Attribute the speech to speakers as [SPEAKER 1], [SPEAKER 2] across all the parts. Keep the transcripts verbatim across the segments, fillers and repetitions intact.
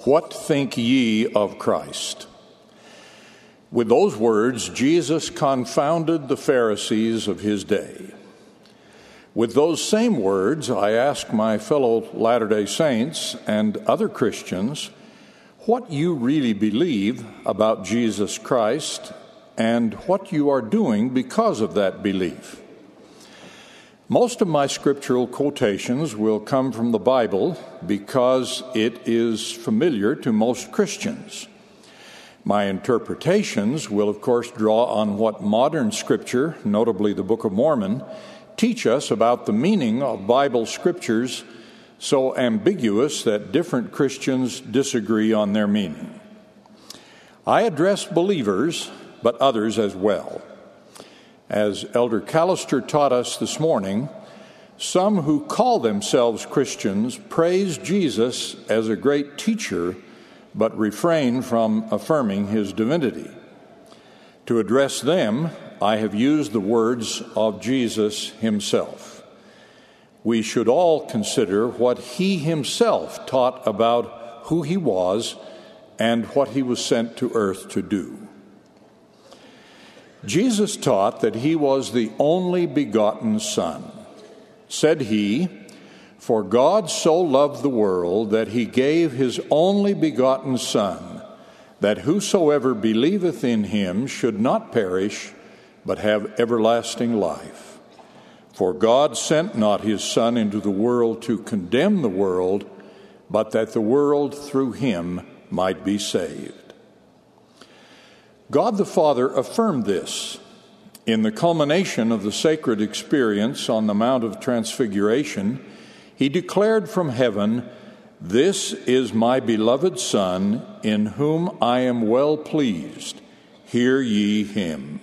[SPEAKER 1] What think ye of Christ? With those words, Jesus confounded the Pharisees of his day. With those same words, I ask my fellow Latter-day Saints and other Christians what you really believe about Jesus Christ and what you are doing because of that belief. Most of my scriptural quotations will come from the Bible because it is familiar to most Christians. My interpretations will, of course, draw on what modern scripture, notably the Book of Mormon, teach us about the meaning of Bible scriptures so ambiguous that different Christians disagree on their meaning. I address believers, but others as well. As Elder Callister taught us this morning, some who call themselves Christians praise Jesus as a great teacher, but refrain from affirming his divinity. To address them, I have used the words of Jesus himself. We should all consider what he himself taught about who he was and what he was sent to earth to do. Jesus taught that he was the only begotten Son. Said he, "For God so loved the world that he gave his only begotten Son, that whosoever believeth in him should not perish, but have everlasting life. For God sent not his Son into the world to condemn the world, but that the world through him might be saved." God the Father affirmed this. In the culmination of the sacred experience on the Mount of Transfiguration, he declared from heaven, "This is my beloved Son, in whom I am well pleased. Hear ye him."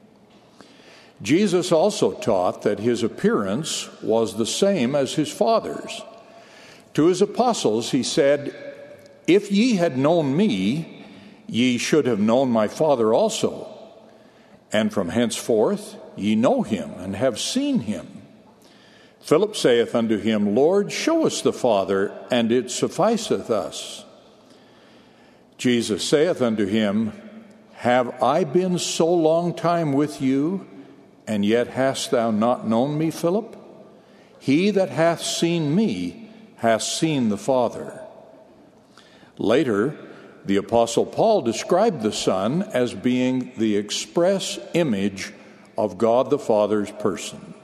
[SPEAKER 1] Jesus also taught that his appearance was the same as his Father's. To his apostles he said, "If ye had known me, ye should have known my Father also. And from henceforth ye know him and have seen him." Philip saith unto him, "Lord, show us the Father, and it sufficeth us." Jesus saith unto him, "Have I been so long time with you, and yet hast thou not known me, Philip? He that hath seen me hath seen the Father." Later, the Apostle Paul described the Son as being the express image of God the Father's person.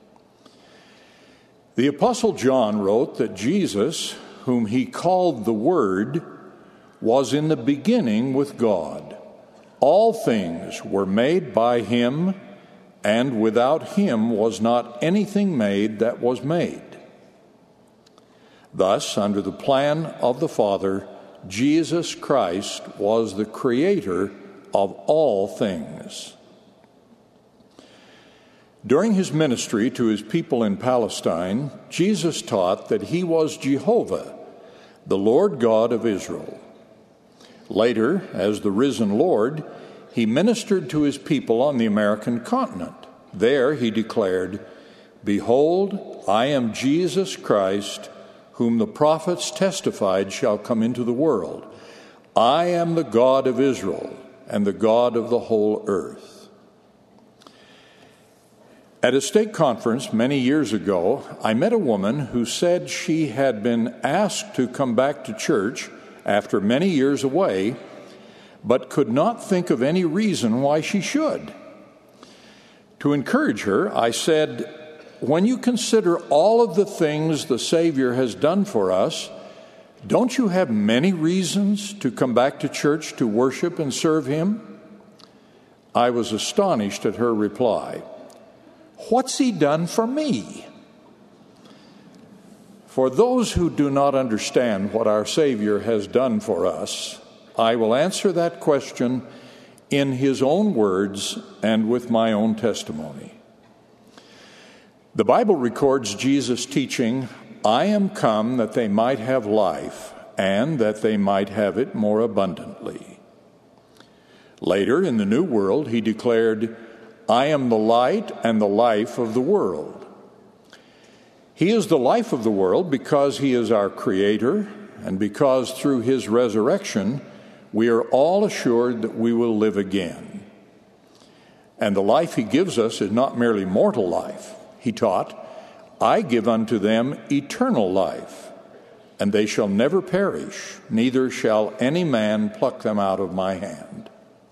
[SPEAKER 1] The Apostle John wrote that Jesus, whom he called the Word, was in the beginning with God. All things were made by him, and without him was not anything made that was made. Thus, under the plan of the Father, Jesus Christ was the creator of all things. During his ministry to his people in Palestine, Jesus taught that he was Jehovah, the Lord God of Israel. Later, as the risen Lord, he ministered to his people on the American continent. There he declared, "Behold, I am Jesus Christ, whom the prophets testified shall come into the world. I am the God of Israel and the God of the whole earth." At a stake conference many years ago, I met a woman who said she had been asked to come back to church after many years away, but could not think of any reason why she should. To encourage her, I said, "When you consider all of the things the Savior has done for us, don't you have many reasons to come back to church to worship and serve him?" I was astonished at her reply. "What's he done for me?" For those who do not understand what our Savior has done for us, I will answer that question in his own words and with my own testimony. The Bible records Jesus teaching, "I am come that they might have life, and that they might have it more abundantly." Later, in the New World, he declared, "I am the light and the life of the world." He is the life of the world because he is our creator, and because through his resurrection we are all assured that we will live again. And the life he gives us is not merely mortal life. He taught, I give unto them eternal life, and they shall never perish, neither shall any man pluck them out of my hand.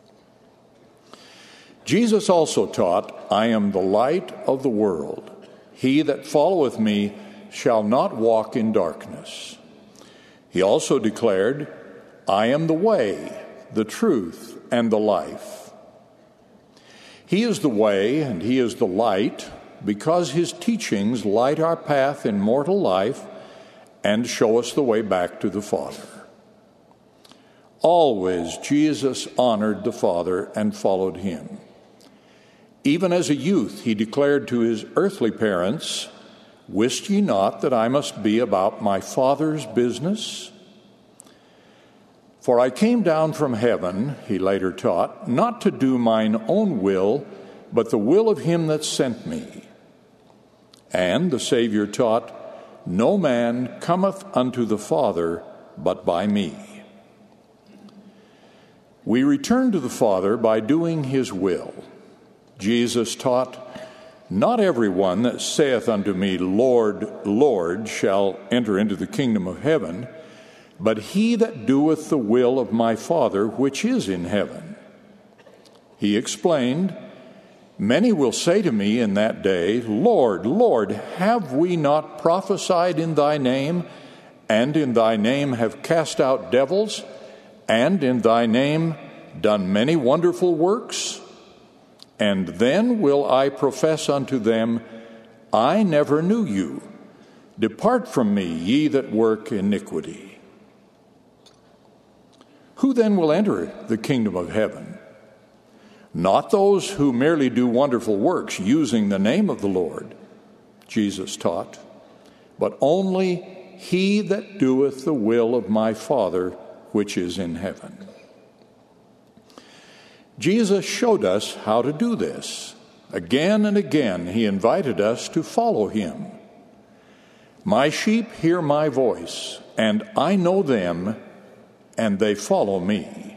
[SPEAKER 1] Jesus also taught, I am the light of the world. He that followeth me shall not walk in darkness. He also declared, I am the way, the truth, and the life. He is the way and he is the light, because his teachings light our path in mortal life and show us the way back to the Father. Always Jesus honored the Father and followed him. Even as a youth, he declared to his earthly parents, Wist ye not that I must be about my Father's business? For I came down from heaven, he later taught, not to do mine own will, but the will of him that sent me. And the Savior taught, No man cometh unto the Father but by me. We return to the Father by doing his will. Jesus taught, Not every one that saith unto me, Lord, Lord, shall enter into the kingdom of heaven, but he that doeth the will of my Father which is in heaven. He explained, Many will say to me in that day, Lord, Lord, have we not prophesied in thy name, and in thy name have cast out devils, and in thy name done many wonderful works? And then will I profess unto them, I never knew you. Depart from me, ye that work iniquity. Who then will enter the kingdom of heaven? Not those who merely do wonderful works using the name of the Lord, Jesus taught, but only he that doeth the will of my Father which is in heaven. Jesus showed us how to do this. Again and again, he invited us to follow him. My sheep hear my voice, and I know them, and they follow me.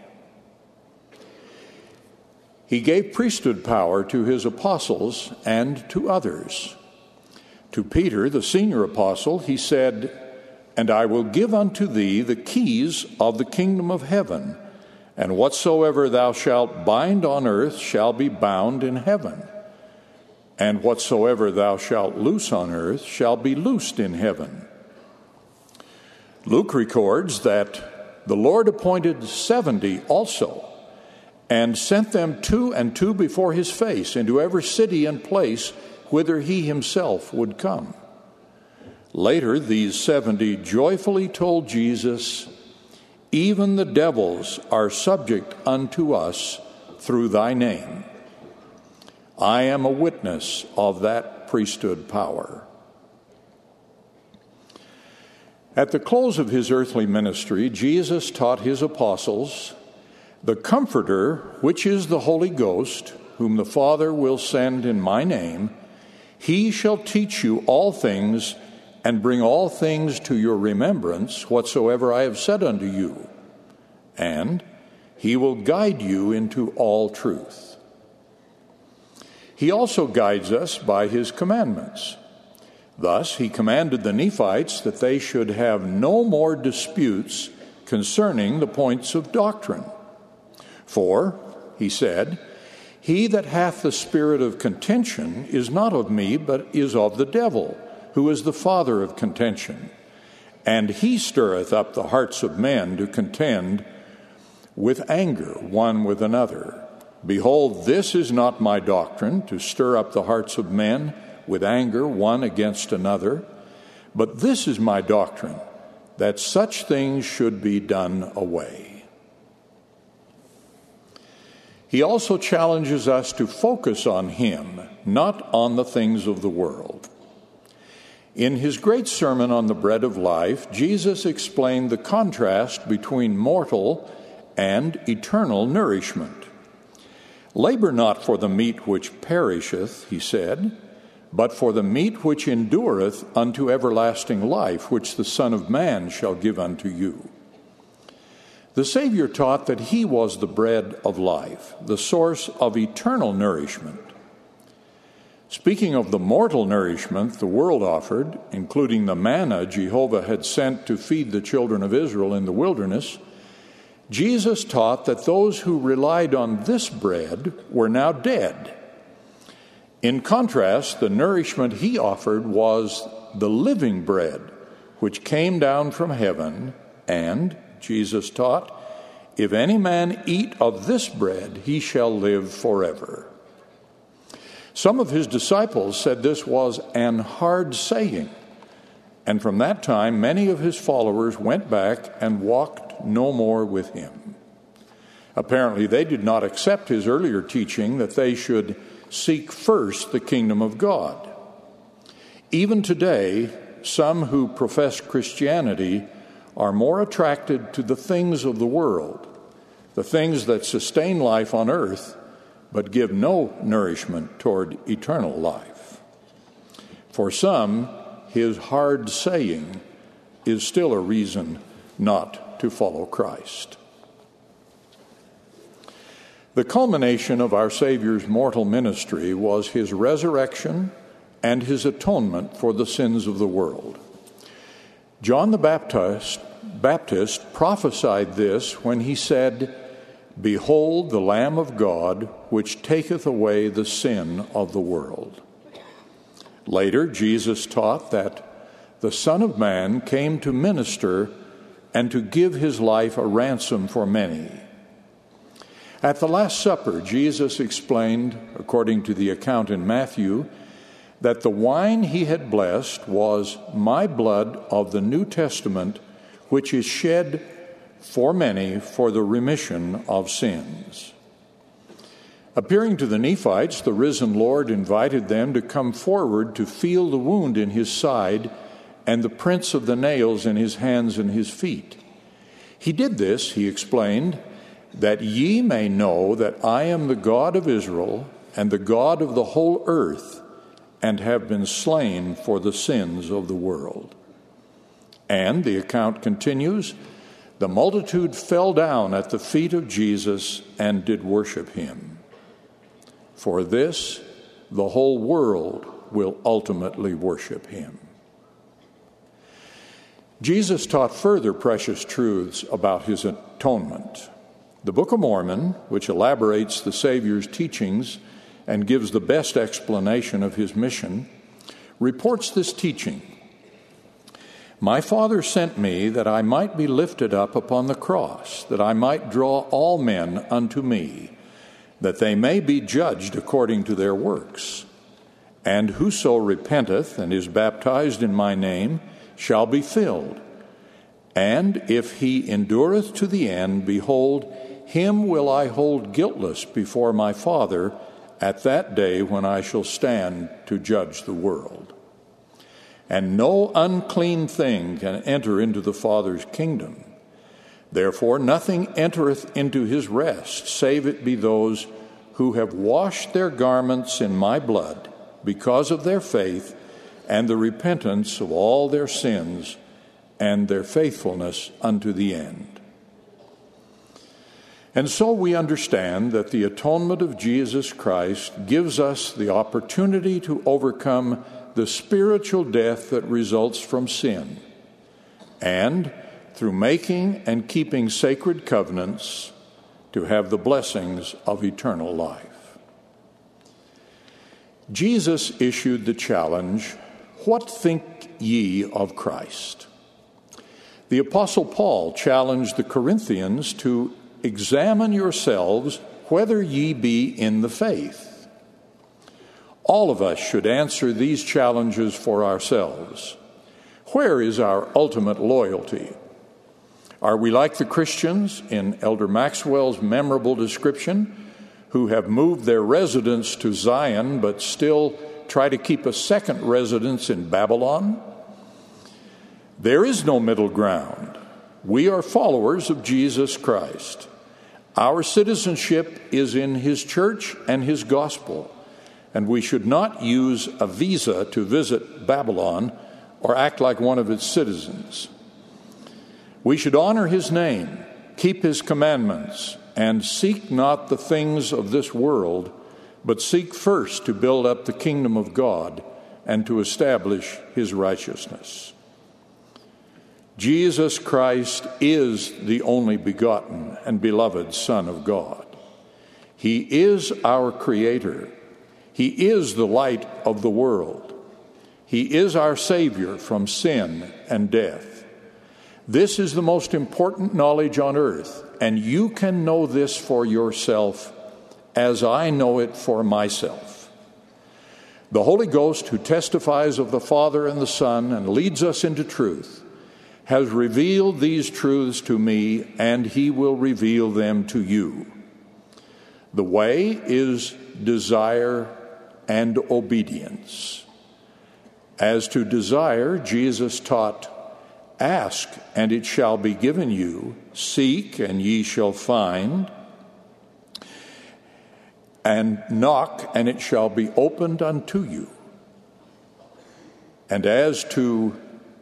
[SPEAKER 1] He gave priesthood power to his apostles and to others. To Peter, the senior apostle, he said, And I will give unto thee the keys of the kingdom of heaven, and whatsoever thou shalt bind on earth shall be bound in heaven, and whatsoever thou shalt loose on earth shall be loosed in heaven. Luke records that the Lord appointed seventy also, and sent them two and two before his face into every city and place whither he himself would come. Later, these seventy joyfully told Jesus, Even the devils are subject unto us through thy name. I am a witness of that priesthood power. At the close of his earthly ministry, Jesus taught his apostles, The Comforter, which is the Holy Ghost, whom the Father will send in my name, he shall teach you all things, and bring all things to your remembrance, whatsoever I have said unto you. And he will guide you into all truth. He also guides us by his commandments. Thus he commanded the Nephites that they should have no more disputes concerning the points of doctrine. For, he said, He that hath the spirit of contention is not of me, but is of the devil, who is the father of contention. And he stirreth up the hearts of men to contend with anger one with another. Behold, this is not my doctrine, to stir up the hearts of men with anger one against another, but this is my doctrine, that such things should be done away. He also challenges us to focus on him, not on the things of the world. In his great sermon on the bread of life, Jesus explained the contrast between mortal and eternal nourishment. Labor not for the meat which perisheth, he said, but for the meat which endureth unto everlasting life, which the Son of Man shall give unto you." The Savior taught that he was the bread of life, the source of eternal nourishment. Speaking of the mortal nourishment the world offered, including the manna Jehovah had sent to feed the children of Israel in the wilderness, Jesus taught that those who relied on this bread were now dead. In contrast, the nourishment he offered was the living bread, which came down from heaven, and, Jesus taught, "If any man eat of this bread, he shall live forever." Some of his disciples said this was an hard saying, and from that time many of his followers went back and walked no more with him. Apparently they did not accept his earlier teaching that they should seek first the kingdom of God. Even today, some who profess Christianity are more attracted to the things of the world, the things that sustain life on earth, but give no nourishment toward eternal life. For some, his hard saying is still a reason not to follow Christ. The culmination of our Savior's mortal ministry was his resurrection and his atonement for the sins of the world. John the Baptist, Baptist prophesied this when he said, "Behold the Lamb of God, which taketh away the sin of the world." Later, Jesus taught that the Son of Man came to minister and to give his life a ransom for many. At the Last Supper, Jesus explained, according to the account in Matthew, that the wine he had blessed was my blood of the New Testament, which is shed for many for the remission of sins. Appearing to the Nephites, the risen Lord invited them to come forward to feel the wound in his side and the prints of the nails in his hands and his feet. He did this, he explained, that ye may know that I am the God of Israel and the God of the whole earth, and have been slain for the sins of the world. And the account continues, the multitude fell down at the feet of Jesus and did worship him. For this, the whole world will ultimately worship him. Jesus taught further precious truths about his atonement. The Book of Mormon, which elaborates the Savior's teachings and gives the best explanation of his mission, reports this teaching. My Father sent me that I might be lifted up upon the cross, that I might draw all men unto me, that they may be judged according to their works. And whoso repenteth and is baptized in my name shall be filled. And if he endureth to the end, behold, him will I hold guiltless before my Father at that day when I shall stand to judge the world. And no unclean thing can enter into the Father's kingdom. Therefore nothing entereth into his rest, save it be those who have washed their garments in my blood, because of their faith and the repentance of all their sins and their faithfulness unto the end. And so we understand that the atonement of Jesus Christ gives us the opportunity to overcome the spiritual death that results from sin, and through making and keeping sacred covenants, to have the blessings of eternal life. Jesus issued the challenge, "What think ye of Christ?" The Apostle Paul challenged the Corinthians to examine yourselves whether ye be in the faith. All of us should answer these challenges for ourselves. Where is our ultimate loyalty? Are we like the Christians in Elder Maxwell's memorable description, who have moved their residence to Zion but still try to keep a second residence in Babylon? There is no middle ground. We are followers of Jesus Christ. Our citizenship is in his church and his gospel, and we should not use a visa to visit Babylon or act like one of its citizens. We should honor his name, keep his commandments, and seek not the things of this world, but seek first to build up the kingdom of God and to establish his righteousness. Jesus Christ is the only begotten and beloved Son of God. He is our Creator. He is the light of the world. He is our Savior from sin and death. This is the most important knowledge on earth, and you can know this for yourself as I know it for myself. The Holy Ghost, who testifies of the Father and the Son and leads us into truth, has revealed these truths to me, and he will reveal them to you. The way is desire and obedience. As to desire, Jesus taught, "Ask, and it shall be given you. Seek, and ye shall find. And knock, and it shall be opened unto you." And as to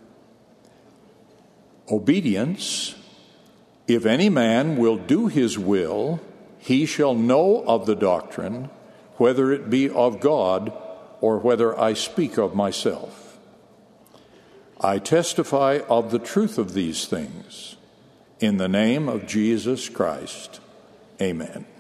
[SPEAKER 1] obedience, "If any man will do his will, he shall know of the doctrine, whether it be of God or whether I speak of myself. I testify of the truth of these things. In the name of Jesus Christ, amen."